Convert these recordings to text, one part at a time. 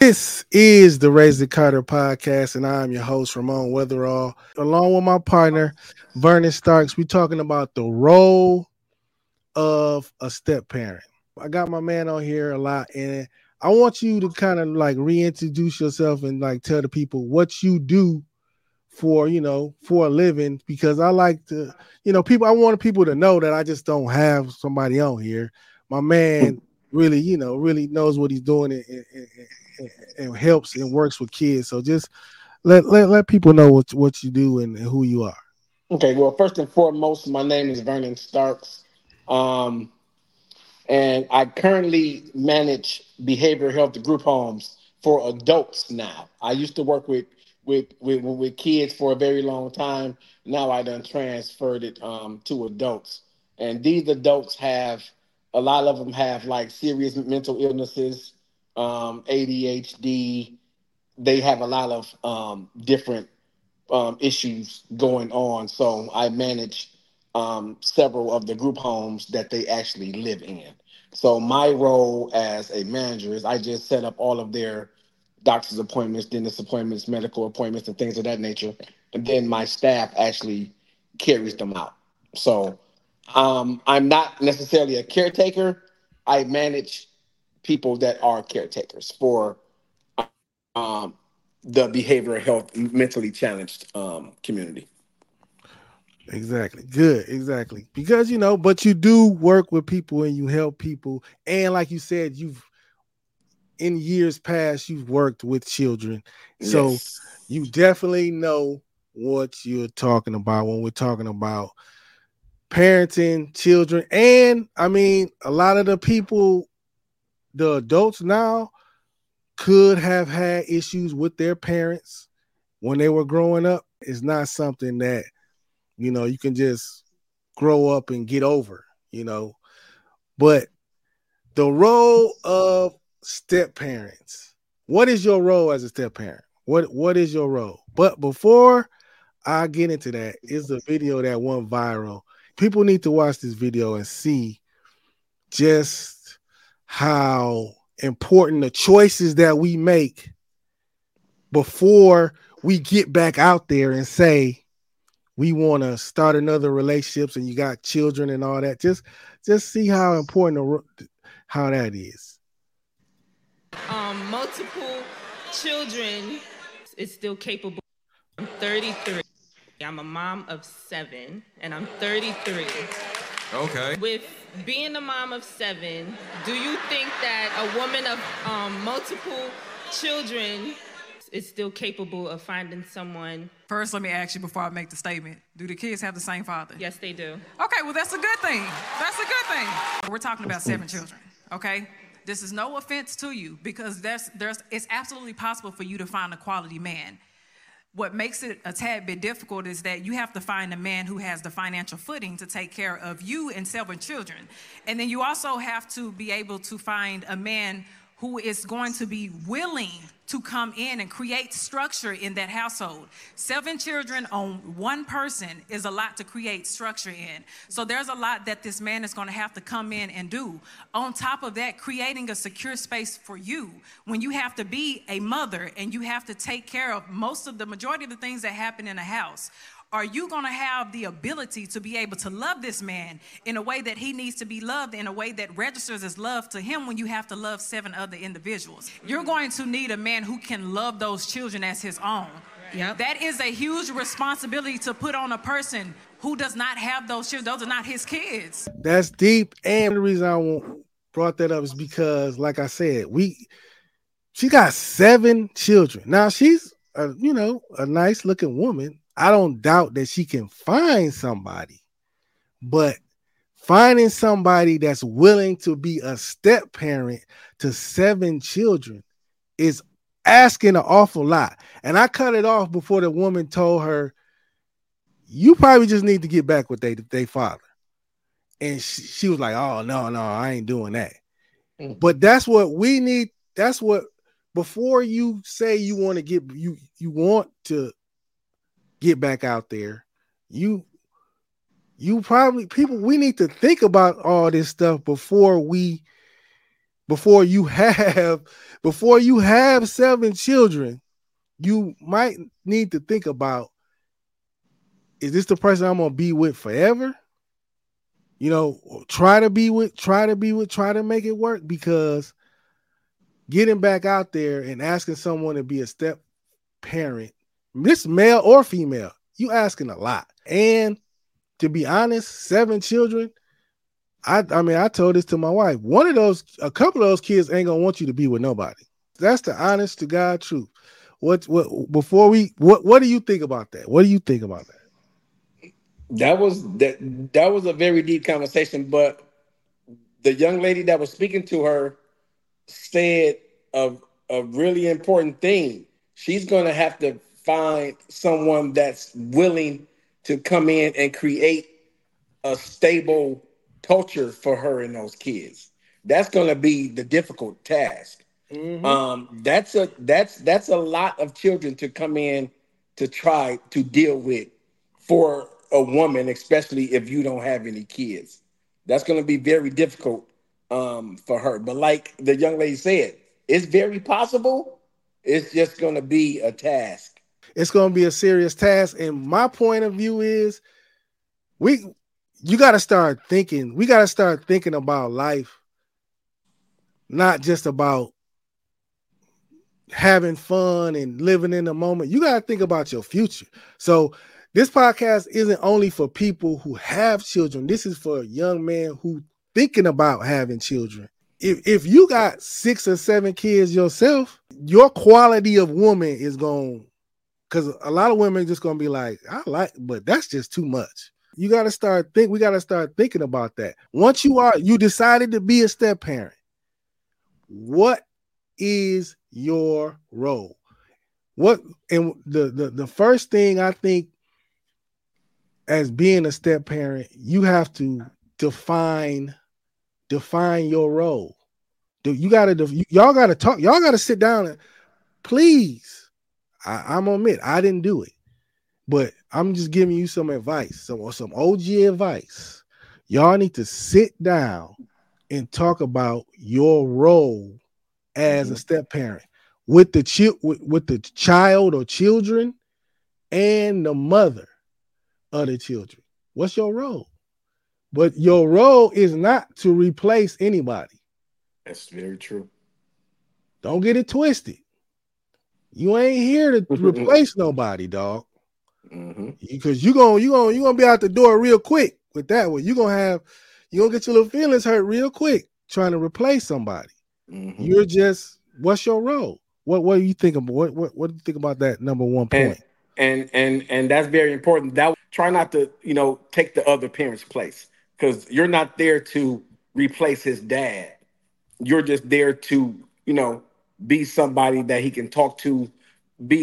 This is the Raise the Carter podcast, and I'm your host, Ramon Weatherall, along with my partner, Vernon Starks. We're talking about the role of a step parent. I got my man on here a lot, and I want you to kind of like reintroduce yourself and like tell the people what you do for a living, because I like to, I want people to know that I just don't have somebody on here. My man really knows what he's doing and helps and works with kids. So just let people know what you do and who you are. Okay, well, first and foremost, my name is Vernon Starks, um, and I currently manage behavioral health group homes for adults now. I used to work with kids for a very long time. Now I done transferred it to adults, and these adults have a lot of them have like serious mental illnesses, ADHD. They have a lot of different issues going on. So I manage several of the group homes that they actually live in. So my role as a manager is I just set up all of their doctor's appointments, dentist appointments, medical appointments, and things of that nature. And then my staff actually carries them out. So I'm not necessarily a caretaker. I manage people that are caretakers for um, the behavioral health mentally challenged community. Exactly. Good. Exactly. Because but you do work with people and you help people. And like you said, you've in years past you've worked with children. So Yes. you definitely know what you're talking about when we're talking about parenting children. And I mean, a lot of the people, the adults now, could have had issues with their parents when they were growing up. It's not something that you can just grow up and get over. But the role of step parents. What is your role as a step parent? What is your role? But before I get into that, is a video that went viral. People need to watch this video and see just how important the choices that we make before we get back out there and say we want to start another relationships and you got children and all that. Just see how important how that is. Multiple children is still capable. I'm 33. I'm a mom of 7, and I'm 33. Okay. With being a mom of 7, do you think that a woman of multiple children is still capable of finding someone? First, let me ask you before I make the statement. Do the kids have the same father? Yes, they do. Okay, well, that's a good thing. That's a good thing. We're talking about 7 children, okay? This is no offense to you because it's absolutely possible for you to find a quality man. What makes it a tad bit difficult is that you have to find a man who has the financial footing to take care of you and 7 children. And then you also have to be able to find a man who is going to be willing to come in and create structure in that household. 7 children on one person is a lot to create structure in. So there's a lot that this man is going to have to come in and do. On top of that, creating a secure space for you when you have to be a mother and you have to take care of the majority of the things that happen in a house. Are you going to have the ability to be able to love this man in a way that he needs to be loved, in a way that registers as love to him when you have to love 7 other individuals? You're going to need a man who can love those children as his own. Yep. That is a huge responsibility to put on a person who does not have those children. Those are not his kids. That's deep. And the reason I brought that up is because, like I said, she got 7 children. Now she's a nice looking woman. I don't doubt that she can find somebody, but finding somebody that's willing to be a step parent to 7 children is asking an awful lot. And I cut it off before the woman told her, you probably just need to get back with their father. And she was like, oh, no, I ain't doing that. But that's what we need. That's what, before you say you want to get, you want to get back out there, you probably, we need to think about all this stuff before we before you have 7 children, you might need to think about, is this the person I'm gonna be with forever? Try to make it work, because getting back out there and asking someone to be a step parent, this male or female, you asking a lot. And to be honest, 7 children, I told this to my wife. A couple of those kids ain't gonna want you to be with nobody. That's the honest to God truth. What do you think about that? What do you think about that? That was a very deep conversation, but the young lady that was speaking to her said a really important thing. She's going to have to find someone that's willing to come in and create a stable culture for her and those kids. That's going to be the difficult task. Mm-hmm. That's a lot of children to come in to try to deal with for a woman, especially if you don't have any kids. That's going to be very difficult for her. But like the young lady said, it's very possible. It's just going to be a task. It's going to be a serious task. And my point of view is you got to start thinking. We got to start thinking about life, not just about having fun and living in the moment. You got to think about your future. So this podcast isn't only for people who have children. This is for a young man who thinking about having children. If you got 6 or 7 kids yourself, your quality of woman is going, because a lot of women are just going to be like, but that's just too much. We got to start thinking about that. Once you decided to be a step parent, what is your role? And the first thing I think, as being a step parent, you have to define your role. Y'all got to talk. Y'all got to sit down and please. I'm gonna admit I didn't do it, but I'm just giving you some advice, some OG advice. Y'all need to sit down and talk about your role as a step parent with the child or children and the mother of the children. What's your role? But your role is not to replace anybody. That's very true. Don't get it twisted. You ain't here to replace nobody, dog. Because you're gonna be out the door real quick with that one. You're gonna get your little feelings hurt real quick trying to replace somebody. You're just, what's your role? What do you think about what do you think about that number one point? And that's very important. That try not to, take the other parent's place, because you're not there to replace his dad. You're just there to, be somebody that he can talk to, be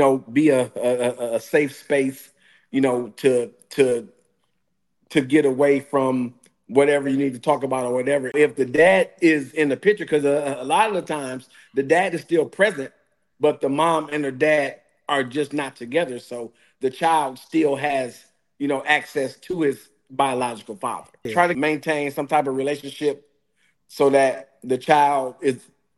a safe space, to get away from whatever you need to talk about or whatever. If the dad is in the picture, because a lot of the times the dad is still present, but the mom and her dad are just not together. So the child still has, access to his biological father. Yeah. Try to maintain some type of relationship so that the child is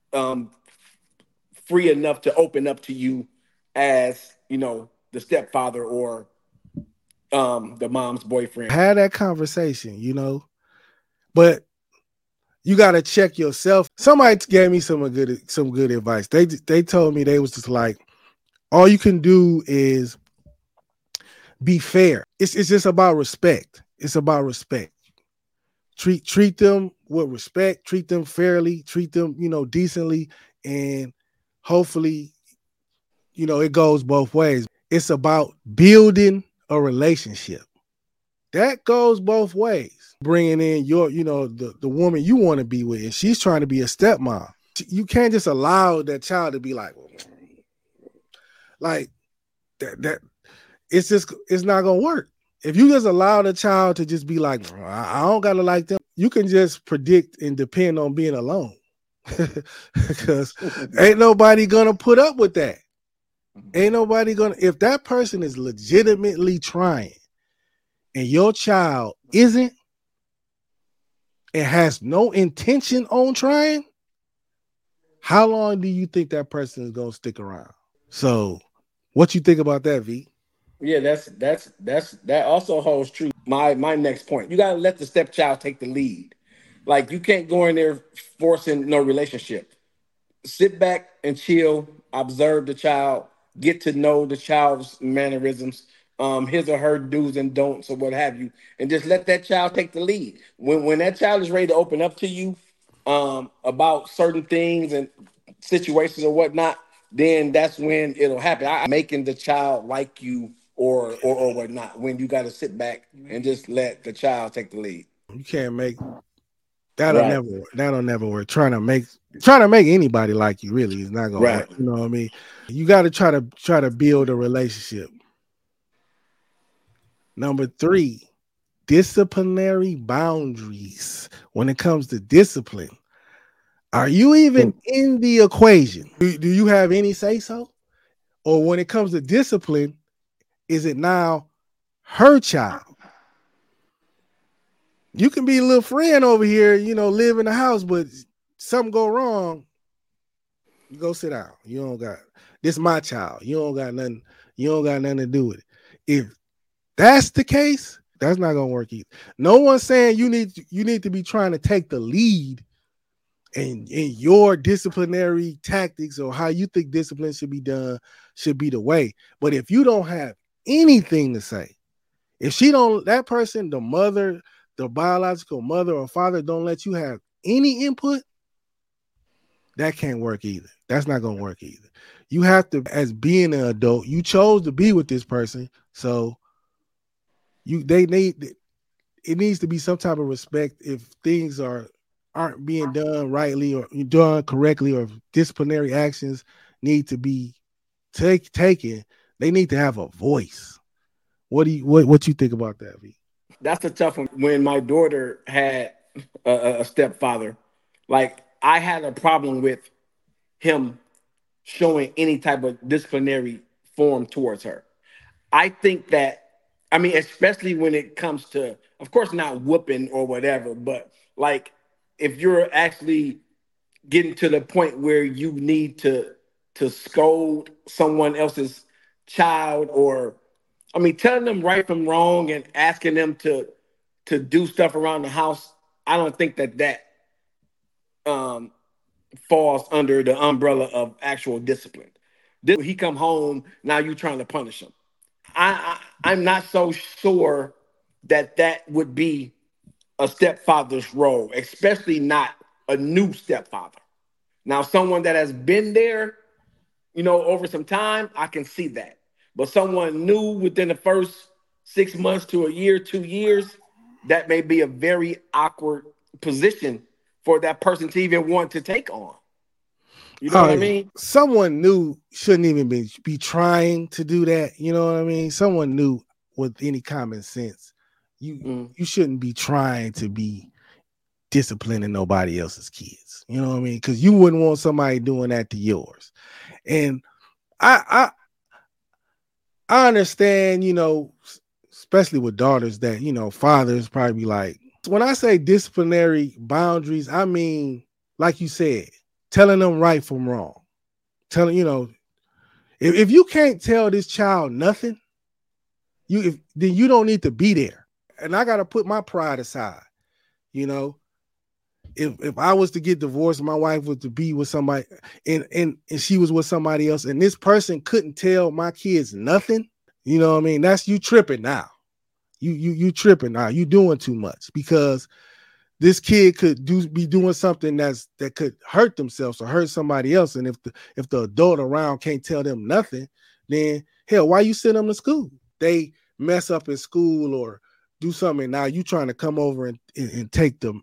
free enough to open up to you as, the stepfather or the mom's boyfriend. Have that conversation, but you got to check yourself. Somebody gave me some good advice. They told me, they was just like, all you can do is be fair. It's just about respect. It's about respect. Treat them with respect, treat them fairly, treat them, decently, and hopefully, it goes both ways. It's about building a relationship. That goes both ways. Bringing in your, the woman you want to be with, and she's trying to be a stepmom. You can't just allow that child to be like that. It's not gonna work. If you just allow the child to just be like, I don't gotta like them, you can just predict and depend on being alone. Because ain't nobody gonna put up with that. Ain't nobody gonna, if that person is legitimately trying and your child isn't and has no intention on trying, how long do you think that person is gonna stick around? So, what you think about that, V? Yeah, that also holds true. My next point. You gotta let the stepchild take the lead. Like you can't go in there forcing no relationship. Sit back and chill, observe the child, get to know the child's mannerisms, his or her do's and don'ts, or what have you, and just let that child take the lead. When that child is ready to open up to you about certain things and situations or whatnot, then that's when it'll happen. Making the child like you or whatnot. When you got to sit back and just let the child take the lead. You can't make that'll Right. never work. That'll never work. Trying to make anybody like you really is not gonna work. Right. You know what I mean? You got to try to build a relationship. Number 3, disciplinary boundaries. When it comes to discipline, are you even in the equation? Do you have any say so? Or when it comes to discipline, is it now her child? You can be a little friend over here, live in the house, but something go wrong, you go sit down. You don't got this. My child. You don't got nothing. You don't got nothing to do with it. If that's the case, that's not gonna work either. No one's saying you need to be trying to take the lead in your disciplinary tactics or how you think discipline should be done should be the way. But if you don't have anything to say, if that person, the mother, the biological mother or father, don't let you have any input, that can't work either. That's not gonna work either. You have to, as being an adult, you chose to be with this person, so it needs to be some type of respect if things aren't being done rightly or done correctly, or disciplinary actions need to be taken. They need to have a voice. What you think about that, V? That's a tough one. When my daughter had a stepfather, like I had a problem with him showing any type of disciplinary form towards her. I think that, I mean, especially when it comes to, of course, not whooping or whatever, but like if you're actually getting to the point where you need to scold someone else's child, or I mean telling them right from wrong and asking them to do stuff around the house, I don't think that um falls under the umbrella of actual discipline. He come home, now you trying to punish him. I'm not so sure that would be a stepfather's role, especially not a new stepfather. Now, someone that has been there, over some time, I can see that. But someone new within the first 6 months to a year, 2 years, that may be a very awkward position for that person to even want to take on. You know what I mean? Someone new shouldn't even be trying to do that. You know what I mean? Someone new with any common sense, you shouldn't be trying to be disciplining nobody else's kids. You know what I mean? Because you wouldn't want somebody doing that to yours. And I understand, especially with daughters, that fathers probably be like, when I say disciplinary boundaries, I mean, like you said, telling them right from wrong. Telling, if you can't tell this child nothing, then you don't need to be there. And I gotta put my pride aside. If I was to get divorced, my wife was to be with somebody and she was with somebody else, and this person couldn't tell my kids nothing, you know what I mean? That's you tripping now. You tripping now. You doing too much, because this kid could be doing something that could hurt themselves or hurt somebody else. And if the adult around can't tell them nothing, then hell, why you send them to school? They mess up in school or do something. Now you trying to come over and take the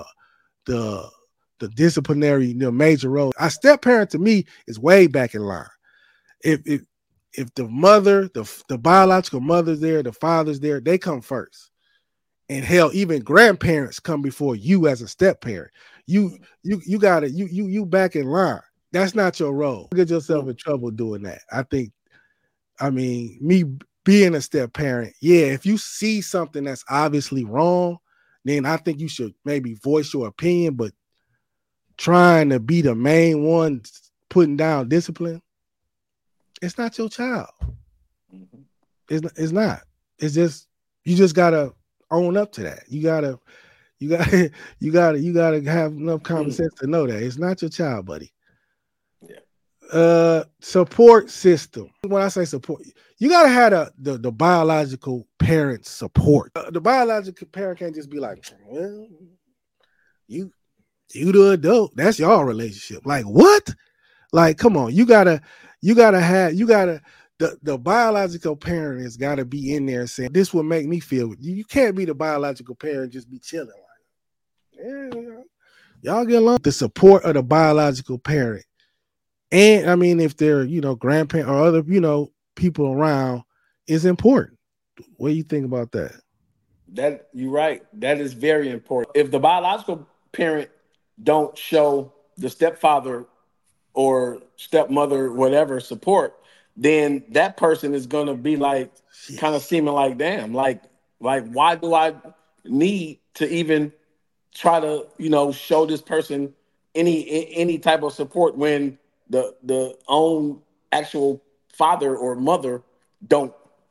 disciplinary major role. A step parent to me is way back in line. If the mother, the biological mother's there, the father's there, they come first. And hell, even grandparents come before you as a step parent. You gotta you back in line. That's not your role. You get yourself in trouble doing that. I mean, me being a step parent, yeah, if you see something that's obviously wrong, then I think you should maybe voice your opinion. But trying to be the main one putting down discipline, it's not your child. It's not. It's just you just gotta own up to that. You gotta have enough common sense to know that it's not your child, buddy. Support system. When I say support, you gotta have the biological parent support. The biological parent can't just be like, well, you the adult. That's your relationship. Like what? Like, come on, you gotta the biological parent has got to be in there saying this will make me feel. You can't be the biological parent just be chilling like, yeah, y'all get along. The support of the biological parent, and I mean, if they're grandparent or other people around, is important. What do you think about that? That you're right. That is very important. If the biological parent don't show the stepfather or stepmother whatever support, then that person is gonna be like kind of seeming like, damn, like why do I need to even try to show this person any type of support when the own actual father or mother don't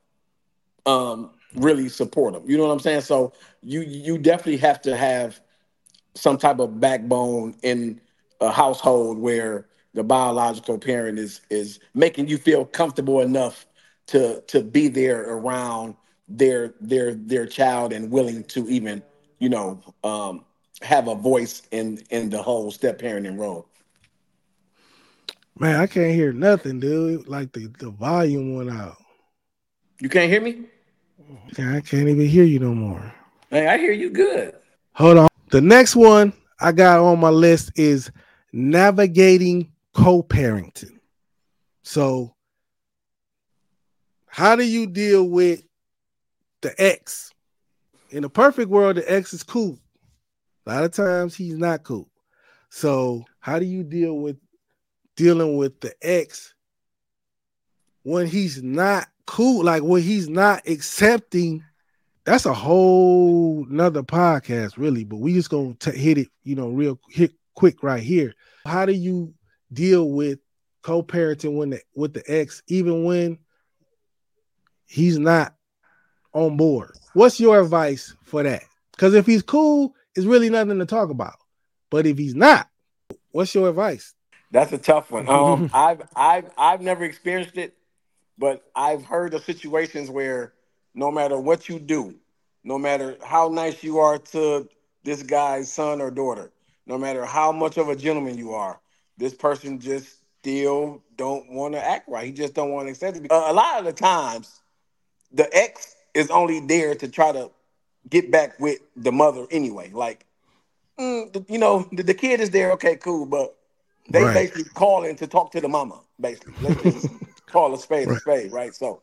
really support them. You know what I'm saying? So you definitely have to have some type of backbone in a household where the biological parent is making you feel comfortable enough to be there around their child and willing to even have a voice in the whole step parenting role. Man, I can't hear nothing, dude. Like the volume went out. You can't hear me? I can't even hear you no more. Hey, I hear you good. Hold on. The next one I got on my list is navigating co-parenting. So, how do you deal with the ex? In a perfect world, the ex is cool. A lot of times he's not cool. So, how do you dealing with the ex when he's not cool? Like when he's not accepting? That's a whole nother podcast, really. But we just gonna hit it, real quick right here. How do you deal with co-parenting with the ex, even when he's not on board? What's your advice for that? Because if he's cool, it's really nothing to talk about. But if he's not, what's your advice? That's a tough one. I've never experienced it, but I've heard of situations where no matter what you do, no matter how nice you are to this guy's son or daughter, no matter how much of a gentleman you are, this person just still don't want to act right. He just don't want to accept it. A lot of the times, the ex is only there to try to get back with the mother anyway. Like, the kid is there, okay, cool, but they basically calling to talk to the mama, basically. Let's just call a spade a spade, right? So,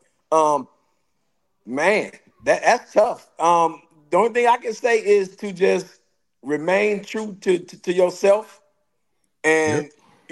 man, that's tough. The only thing I can say is to just remain true to yourself and,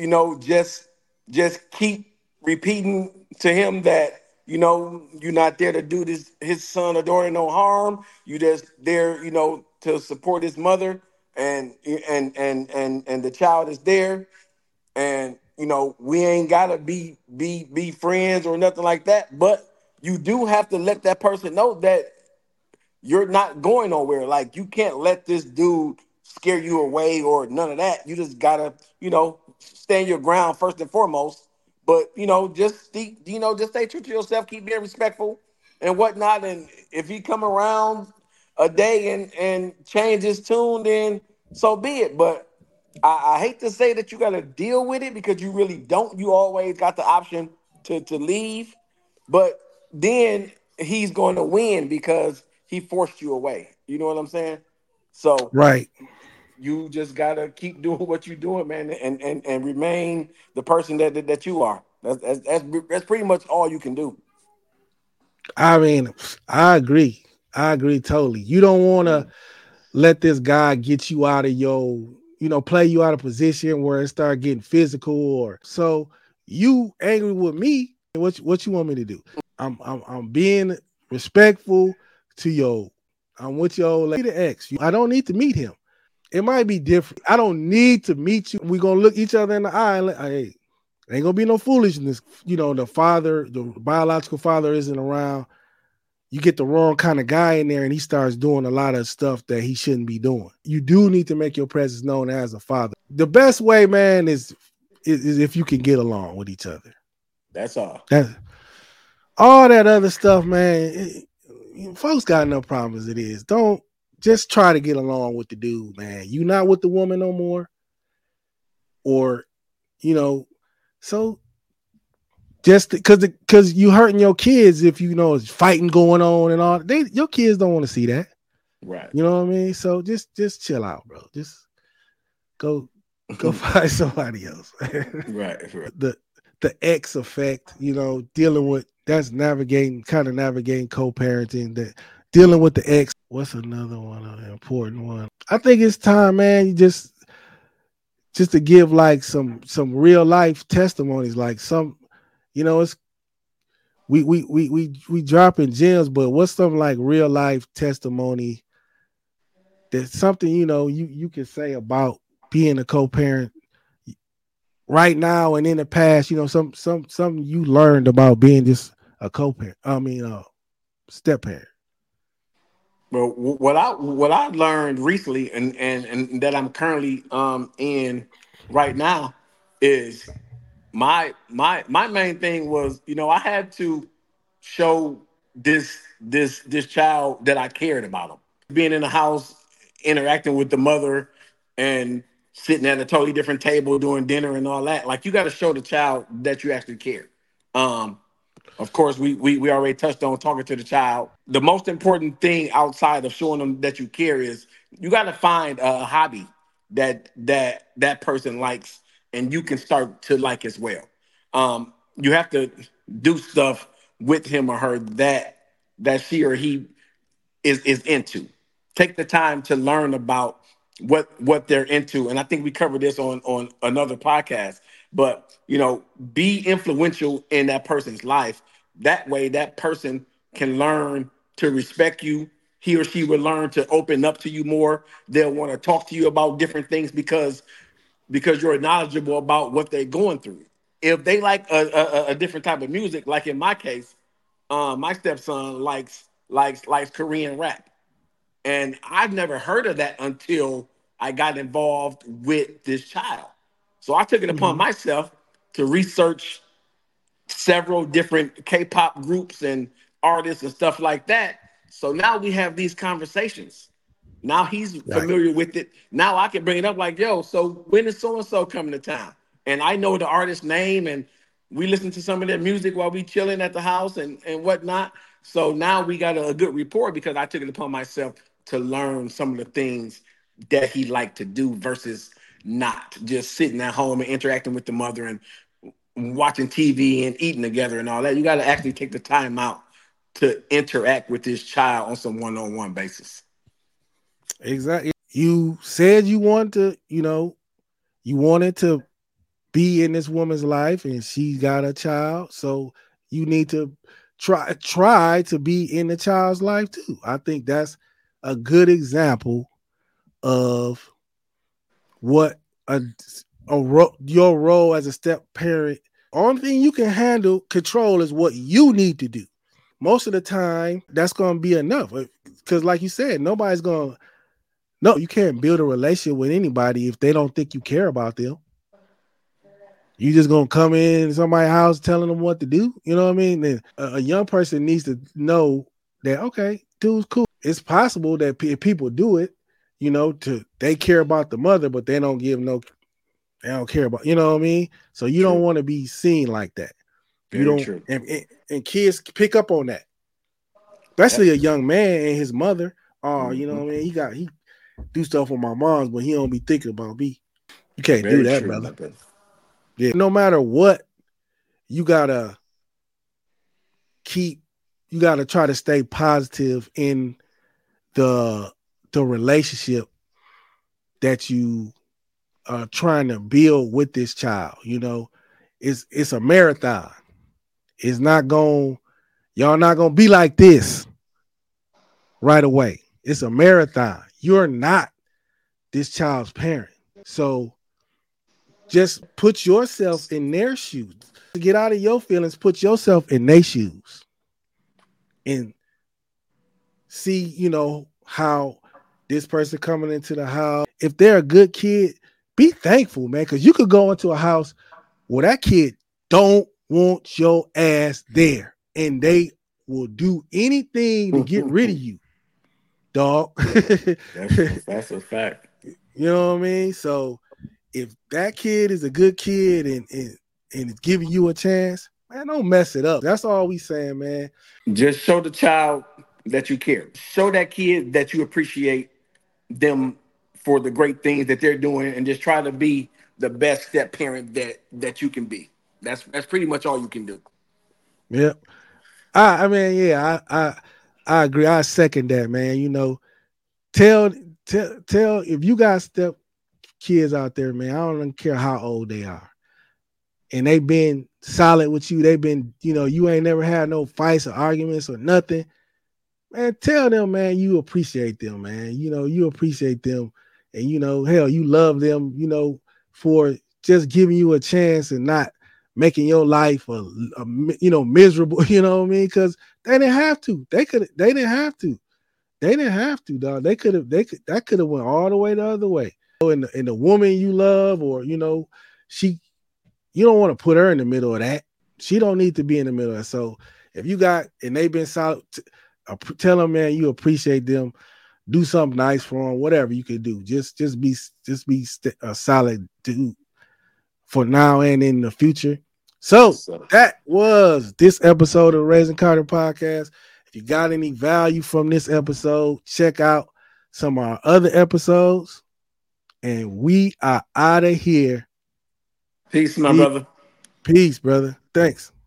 just keep repeating to him that, you're not there to do his son or daughter no harm. You just there, to support his mother and the child is there. And, we ain't gotta be friends or nothing like that. But you do have to let that person know that you're not going nowhere. Like, you can't let this dude scare you away or none of that. You just gotta, stand your ground first and foremost. But, just stay true to yourself, keep being respectful and whatnot. And if he come around a day and change his tune, then so be it. But I hate to say that you got to deal with it because you really don't. You always got the option to leave. But then he's going to win because he forced you away. You know what I'm saying? So you just got to keep doing what you're doing, man, and remain the person that you are. That's pretty much all you can do. I mean, I agree totally. You don't want to let this guy get you out of your, play you out of position where it start getting physical or so. You angry with me? What you want me to do? I'm being respectful to I'm with your lady ex. I don't need to meet him. it might be different. I don't need to meet you. We're gonna look each other in the eye and hey, ain't gonna be no foolishness. You know, the biological father isn't around. You get the wrong kind of guy in there and he starts doing a lot of stuff that he shouldn't be doing. You do need to make your presence known as a father. The best way, man, is if you can get along with each other. That's all. All that other stuff, man, folks got no problem as it is. Don't just try to get along with the dude, man. You not with the woman no more. Or, you know, so just because you hurting your kids if you know it's fighting going on and all. Your kids don't want to see that. Right. You know what I mean? So just chill out, bro. Just go find somebody else. Right. The X effect, you know, dealing with that's navigating co-parenting, that dealing with the X. What's another one, an important one? I think it's time, man. You just to give like some real life testimonies, like some, you know, it's we dropping gems, but what's some like real life testimony that's something, you know, you can say about being a co-parent right now and in the past, you know, some you learned about being just a co-parent. Step parent. Well, what I learned recently and that I'm currently in right now is my main thing was, you know, I had to show this child that I cared about him. Being in the house, interacting with the mother, and sitting at a totally different table doing dinner and all that. Like, you got to show the child that you actually care. Of course, we already touched on talking to the child. The most important thing outside of showing them that you care is you got to find a hobby that person likes and you can start to like as well. You have to do stuff with him or her that she or he is into. Take the time to learn about what they're into. And I think we covered this on another podcast. But, you know, be influential in that person's life. That way that person can learn to respect you. He or she will learn to open up to you more. They'll want to talk to you about different things because you're knowledgeable about what they're going through. If they like a different type of music, like in my case, my stepson likes Korean rap. And I've never heard of that until I got involved with this child. So I took it upon myself to research several different K-pop groups and artists and stuff like that. So now we have these conversations. Now he's familiar with it. Now I can bring it up like, yo, so when is so-and-so coming to town? And I know the artist's name, and we listen to some of their music while we chilling at the house and whatnot. So now we got a good rapport because I took it upon myself to learn some of the things that he liked to do versus not just sitting at home and interacting with the mother and watching TV and eating together and all that. You got to actually take the time out to interact with this child on some one-on-one basis. Exactly. You said you wanted to, you know, you wanted to be in this woman's life and she got a child. So you need to try to be in the child's life too. I think that's a good example of what your role as a step parent. Only thing you can control is what you need to do. Most of the time, that's going to be enough. Because like you said, you can't build a relationship with anybody if they don't think you care about them. You just going to come in somebody's house telling them what to do. You know what I mean? And a young person needs to know that, okay, dude's cool. It's possible that people do it, you know, they care about the mother, but they don't care about, you know what I mean? So you don't want to be seen like that. Very you don't, true. And kids pick up on that, especially a young man and his mother. Oh, you know what I mean? He do stuff with my moms, but he don't be thinking about me. You can't do that, brother. Yeah. No matter what, you gotta try to stay positive in the relationship that you are trying to build with this child. You know, it's a marathon. It's not y'all not gonna be like this right away. It's a marathon. You're not this child's parent. So just put yourself in their shoes. Get out of your feelings, put yourself in their shoes. And see, you know, how this person coming into the house. If they're a good kid, be thankful, man, because you could go into a house where that kid don't want your ass there, and they will do anything to get rid of you, dog. That's a fact. You know what I mean? So if that kid is a good kid and is giving you a chance, man, don't mess it up. That's all we saying, man. Just show the child that you care. Show that kid that you appreciate them for the great things that they're doing, and just try to be the best step parent that you can be. That's pretty much all you can do. Yeah. I mean, yeah, I agree. I second that, man. You know, tell if you got step kids out there, man, I don't care how old they are. And they've been solid with you. They've been, you know, you ain't never had no fights or arguments or nothing. Man, tell them, man, you appreciate them, man. You know, you appreciate them. And, you know, hell, you love them, you know, for just giving you a chance and not making your life, you know, miserable, you know what I mean? Because they didn't have to. They didn't have to. They didn't have to, dog. That could have went all the way the other way. And the woman you love, or, you know, you don't want to put her in the middle of that. She don't need to be in the middle of that. So if you got, and they've been solid, tell them, man, you appreciate them. Do something nice for them, whatever you can do. Just be a solid dude for now and in the future. So that was this episode of Raising Carter Podcast. If you got any value from this episode, check out some of our other episodes. And we are out of here. Peace, my brother. Peace, brother. Thanks.